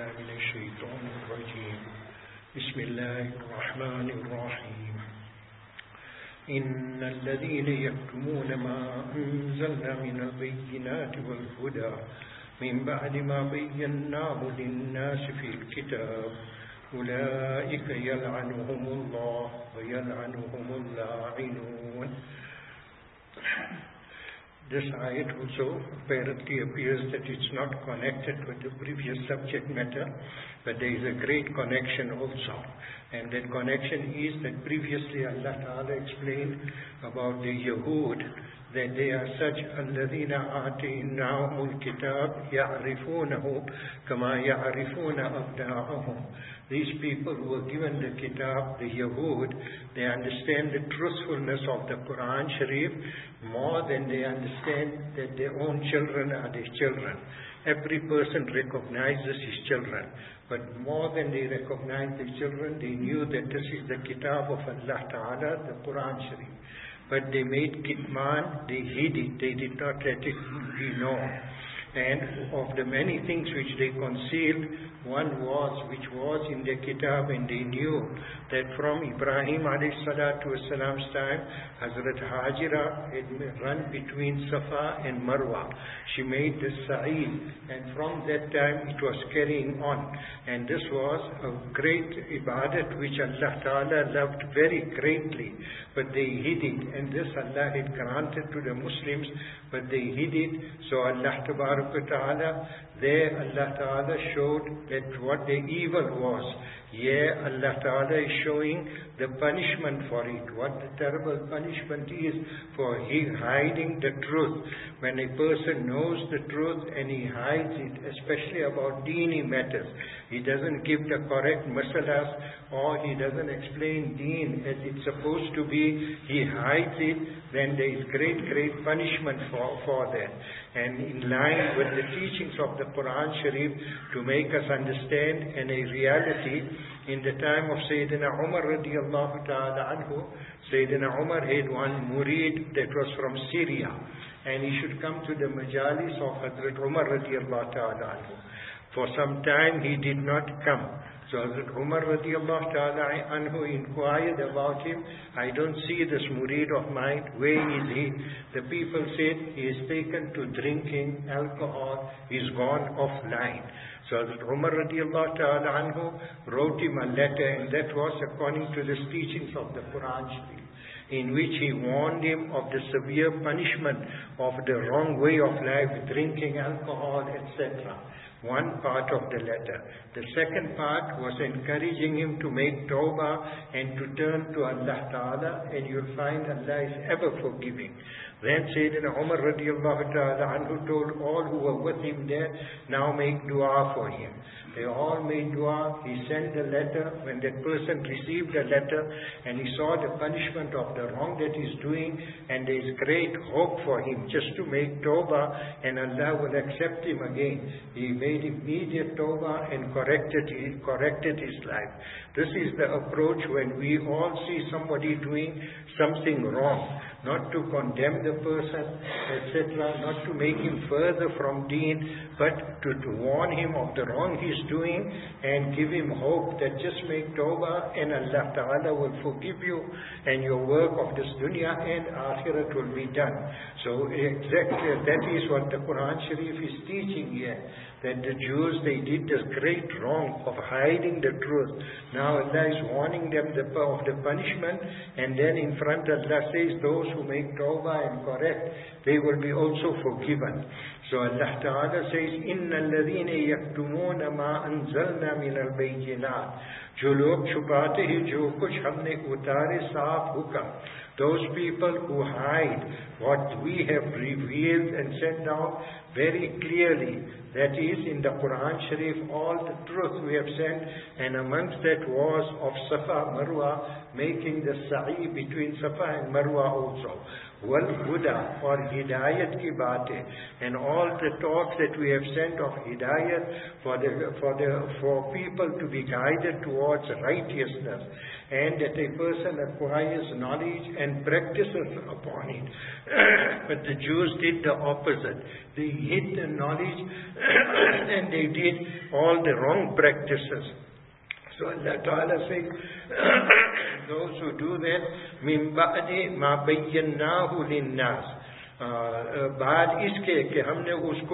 بالله من الشيطان الرجيم بسم الله الرحمن الرحيم إن الذين يكتمون ما أنزلنا من البينات والهدى من بعد ما بيناه للناس في الكتاب أولئك يلعنهم الله ويلعنهم اللاعنون. This ayat also apparently appears that it's not connected with the previous subject matter, but there is a great connection also. And that connection is that previously Allah Ta'ala explained about the Yahud, that they are such الَّذِينَ آتَيْنَاهُمُ الْكِتَابَ يَعْرِفُونَهُ كَمَا يَعْرِفُونَ أَبْنَاءَهُم. These people who were given the kitab, the Yahud, they understand the truthfulness of the Quran Sharif more than they understand that their own children are their children. Every person recognizes his children, but more than they recognize their children, they knew that this is the kitab of Allah Ta'ala, the Quran Sharif. But they made kitman, they hid it, they did not let it be known. And of the many things which they concealed, one which was in the kitab, and they knew that from Ibrahim ﷺ's time, Hazrat Hajira had run between Safa and Marwa. She made the sa'i, and from that time it was carrying on. And this was a great ibadat which Allah Ta'ala loved very greatly, but they hid it. And this Allah had granted to the Muslims, but they hid it. So Allah Ta'ala, there Allah Ta'ala showed that what the evil was. Yeah, Allah Ta'ala is showing the punishment for it. What the terrible punishment is for hiding the truth. When a person knows the truth and he hides it, especially about dini matters, he doesn't give the correct masalas, or he doesn't explain deen as it's supposed to be, he hides it, then there is great punishment for that. And in line with the teachings of the Quran Sharif, to make us understand in a reality, in the time of Sayyidina Umar radiallahu ta'ala anhu, Sayyidina Umar had one murid that was from Syria, and he should come to the majalis of Hazrat Umar radiallahu ta'ala anhu. For some time he did not come. So Hazrat Umar radiallahu ta'ala anhu inquired about him. I don't see this murid of mine. Where is he? The people said he is taken to drinking alcohol. He's gone offline. So Hazrat Umar radiallahu ta'ala anhu wrote him a letter, and that was according to the teachings of the Quran Sharif, in which he warned him of the severe punishment of the wrong way of life, drinking alcohol, etc. One part of the letter. The second part was encouraging him to make tawbah and to turn to Allah Ta'ala, and you'll find Allah is ever forgiving. Then Sayyidina Umar radiallahu ta'ala anhu told all who were with him there, now make dua for him. They all made dua. He sent the letter. When that person received the letter and he saw the punishment of the wrong that he's doing, and there is great hope for him just to make tawbah, and Allah will accept him again. He made immediate tawbah and corrected his life. This is the approach when we all see somebody doing something wrong, not to condemn the person, etc., not to make him further from deen, but to warn him of the wrong he's doing and give him hope that just make tawbah and Allah Ta'ala will forgive you, and your work of this dunya and akhirat will be done. So exactly that is what the Quran Sharif is teaching here, that the Jews, they did this great wrong of hiding the truth. Now Allah is warning them of the punishment, and then in front Allah says those who make tawbah and correct, they will be also forgiven. So Allah Ta'ala says, إِنَّ الَّذِينَ يَكْتُمُونَ مَا أَنزَلْنَا مِنَ الْبَيِّنَاتِ. जो लोग छुपाते हैं जो कुछ हमने उतारे साफ हुक्म, those people who hide what we have revealed and sent down very clearly, that is in the Quran Sharif, all the truth we have sent, and amongst that was of Safa Marwa, making the sa'i between Safa and Marwa also. Wal Huda, or Hidayat ki baate, and all the talks that we have sent of Hidayat for people to be guided towards righteousness, and that a person acquires knowledge and practices upon it. But the Jews did the opposite. They hid the knowledge and they did all the wrong practices. So Allah Ta'ala says, those who do that, مِن بَعْدِ مَا بَيَّنَّاهُ لِلنَّاسِ, बाद इसके कि हमने उसको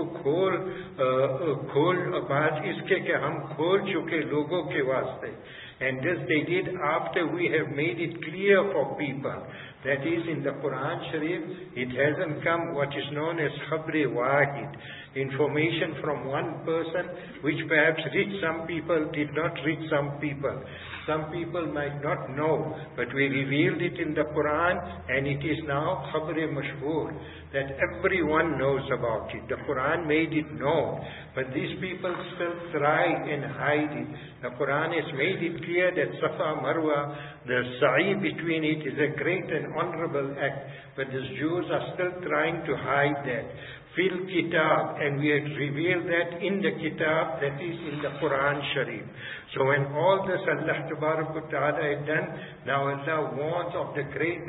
बाद इसके कि हम खोल चुके लोगों के वास्ते. And this they did after we have made it clear for people. That is, in the Quran Sharif, it hasn't come what is known as Khabri Wahid, information from one person which perhaps reached some people, did not reach some people. Some people might not know, but we revealed it in the Quran, and it is now Khabri Mashhur, that everyone knows about it. The Quran made it known, but these people still try and hide it. The Quran has made it clear that Safa Marwa, the sa'i between it, is a great and honorable act, but the Jews are still trying to hide that. Fil Kitab, and we had revealed that in the Kitab, that is in the Quran Sharif. So when all this Allah Ta'ala had done, now Allah warns of the grave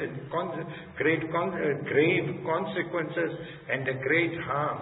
consequences and the great harm.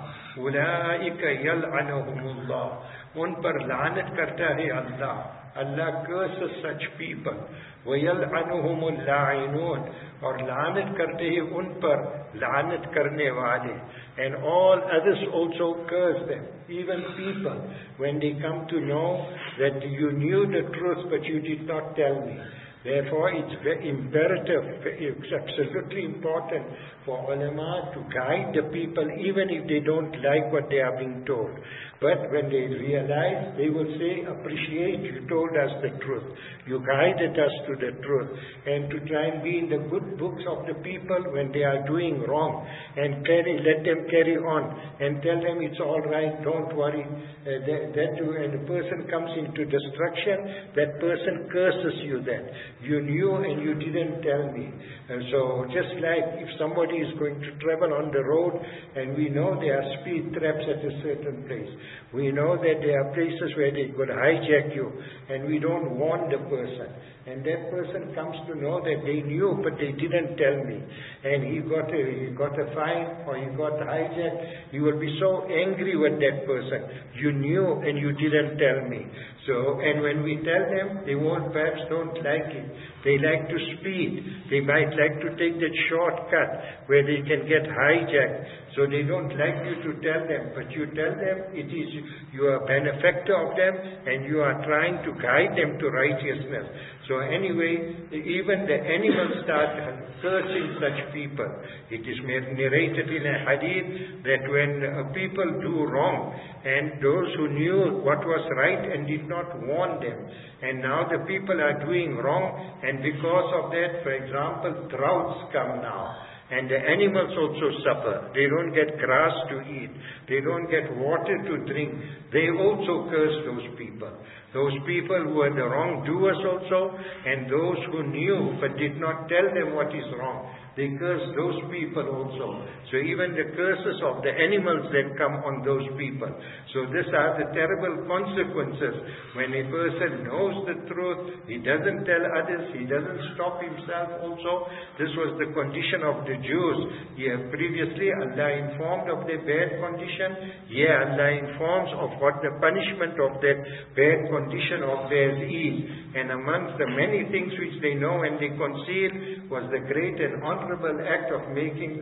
Ulaika yal'anuhumullah. Un par la'anat karta hai Allah. Allah curses such people. وَيَلْعَنُهُمُ اللَّاعِنُونَ, और लानत करते हैं उन पर लानत करने वाले. And all others also curse them, even people, when they come to know that you knew the truth but you did not tell me. Therefore, it's very imperative, it's absolutely important for ulama to guide the people even if they don't like what they are being told. But when they realize, they will say, appreciate, you told us the truth. You guided us to the truth. And to try and be in the good books of the people when they are doing wrong. And let them carry on. And tell them it's all right, don't worry. And the person comes into destruction, that person curses you then. You knew and you didn't tell me. And so just like if somebody is going to travel on the road and we know there are speed traps at a certain place. We know that there are places where they could hijack you and we don't warn the person. And that person comes to know that they knew but they didn't tell me. And he got a fine or he got hijacked. You will be so angry with that person. You knew and you didn't tell me. So, and when we tell them, they perhaps don't like it. They like to speed. They might like to take that shortcut where they can get hijacked. So they don't like you to tell them. But you tell them, it is you are a benefactor of them and you are trying to guide them to righteousness. So anyway, even the animals start cursing such people. It is narrated in a hadith that when people do wrong and those who knew what was right and did not warn them, and now the people are doing wrong, and because of that, for example, droughts come now. And the animals also suffer. They don't get grass to eat. They don't get water to drink. They also curse those people. Those people who are the wrongdoers also, and those who knew but did not tell them what is wrong. They curse those people also. So even the curses of the animals that come on those people. So these are the terrible consequences. When a person knows the truth, he doesn't tell others, he doesn't stop himself also. This was the condition of the Jews. Here previously Allah informed of their bad condition. Here Allah informs of what the punishment of that bad condition of theirs is. And amongst the many things which they know and they conceal was the great and honorable act of making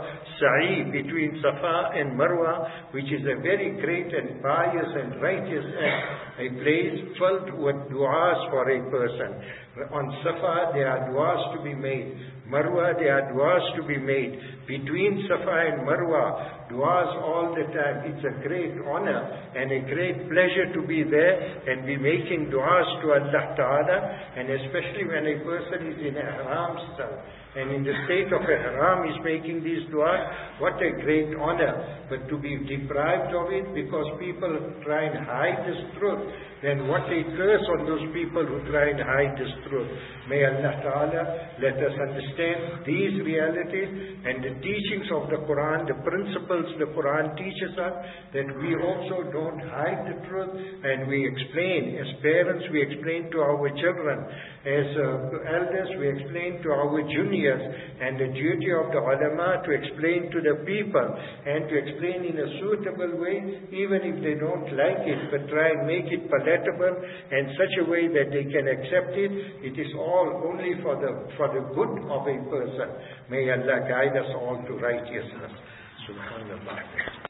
sa'i between Safa and Marwa, which is a very great and pious and righteous act, a place filled with du'as for a person. On Safa there are du'as to be made. Marwa there are du'as to be made. Between Safa and Marwa, du'as all the time. It's a great honor and a great pleasure to be there and be making du'as to Allah Ta'ala, and especially when a person is in a haram state and in the state of a haram is making these du'as, what a great honor. But to be deprived of it because people try and hide this truth, then what a curse on those people who try and hide this truth. May Allah Ta'ala let us understand these realities and the teachings of the Quran, the principles principles the Quran teaches us, that we also don't hide the truth, and we explain. As parents, we explain to our children. As elders, we explain to our juniors. And the duty of the ulama to explain to the people, and to explain in a suitable way, even if they don't like it, but try and make it palatable and such a way that they can accept it. It is all only for the good of a person. May Allah guide us all to righteousness. Subhanallah.